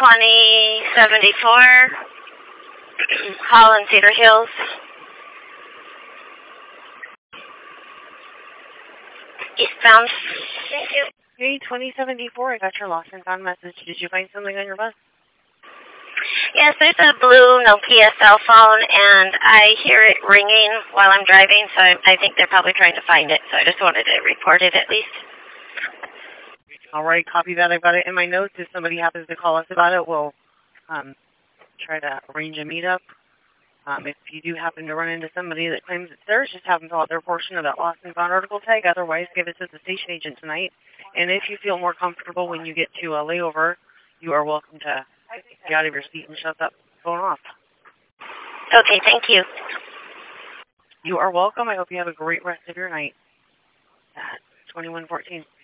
2074, Holland Cedar Hills. Eastbound. Thank you. Hey, 2074, I got your lost and found message. Did you find something on your bus? Yes, there's a blue Nokia cell phone, and I hear it ringing while I'm driving, so I think they're probably trying to find it, so I just wanted to report it at least. All right, copy that. I've got it in my notes. If somebody happens to call us about it, we'll try to arrange a meetup. If you do happen to run into somebody that claims it's theirs, just have them fill out their portion of that lost and found article tag. Otherwise, give it to the station agent tonight. And if you feel more comfortable when you get to a layover, you are welcome to get out of your seat and shut that phone off. Okay, thank you. You are welcome. I hope you have a great rest of your night. 2114.